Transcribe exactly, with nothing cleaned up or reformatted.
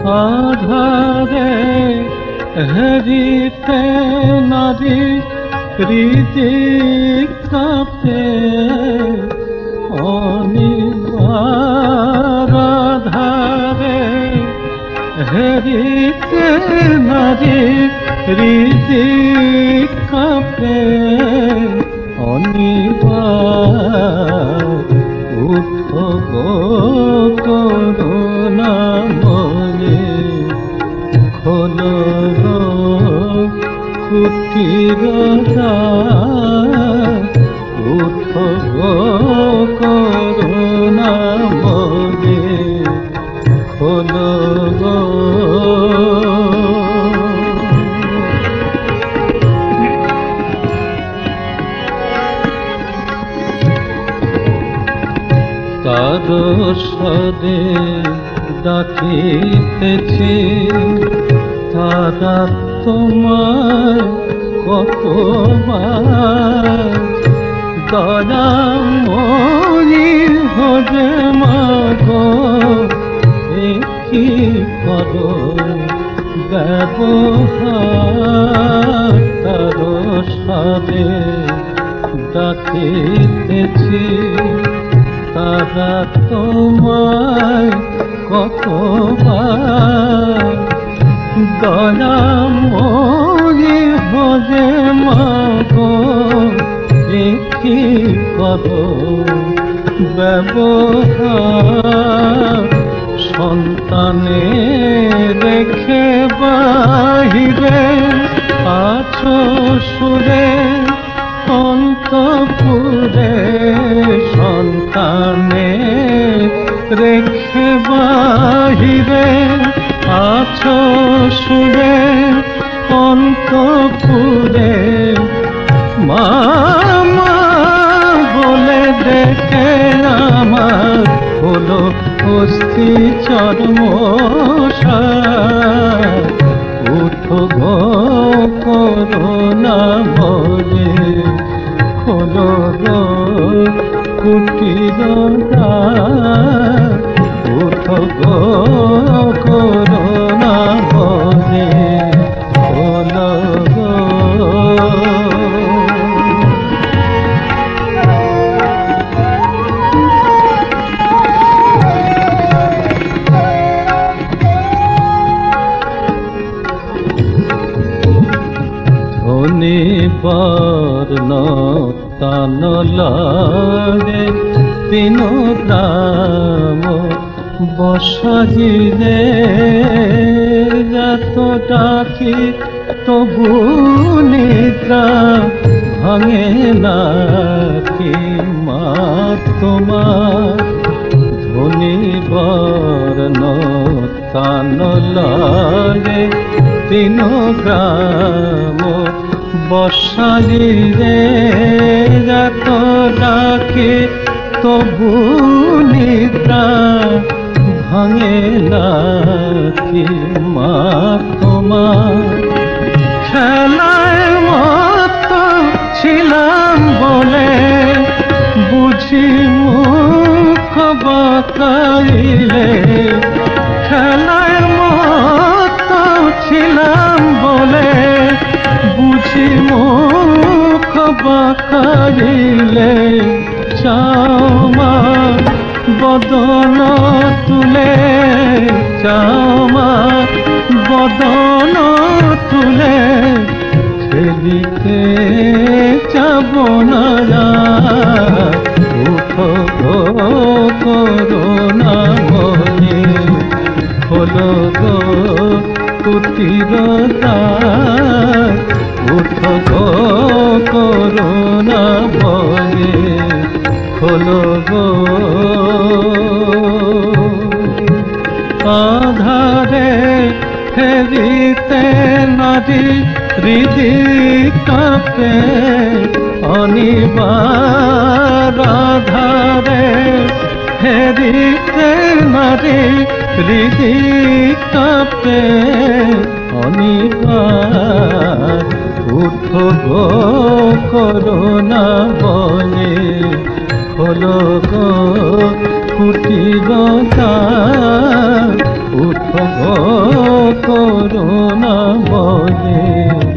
আধারে হেরিতে নারী হৃদি কাঁপে অনিবার আধারে হেরিতে নারী হৃদি কাঁপে অনিবার উঠো গো করুণা মনে খোলো গো কুটির দ্বার উঠো গো করুণা মনে খোলো গো তারো সদে ডাকিতেছি তারা তোমার কতবার দয়াময়ী হরে মাগো কি করো ব্যবহার তারো সদে ডাকিতেছি তারা তোমায় কতবার দয়াময়ী হরে মাগো কি করো ব্যবহার সন্তানে রেখে বাহিরে আছো সুরে অন্তপুরে সন্তানে রেখে বাহিরে আছো সুরে অন্তপুরে মামা বলে দেখে আমার হলো অস্থি চর্ম উঠো গো করুণা বলে খোলো গো কুটির দ্বার উঠো গো করুণা বলে খোলো গো বর্ণ তানলারে তিন গ্রাম বসাইলে যত ডাকি তবু নিদ্রা ভাঙে না কি মা তোমার ধনী বর্ণ তানলারে তিন গ্রাম বসালি রে যত ডাকে তবু নিদ্রা ভাঙে না কি মা তোমার খেলায় মত ছিলাম বলে বুঝি মুখ বাঁকাইলে খেলায় মত ছিলাম বলে বুঝি মুখ বাঁকাইলে চাওমা বদন তুলে চাওমা বদন তুলে খেলিতে যাব না উঠো গো করুণা মনে খোলো গো কুটির দ্বার উঠো গো করুণা বলে খোলো গো আধারে ফেরিতে নারী হৃদি কাঁপে অনিবার আধারে ফেরিতে নারী হৃদি কাঁপে অনিবার উঠো গো করুণা বলে খোলো গো কুটির দ্বার ওগো করুণা বলে।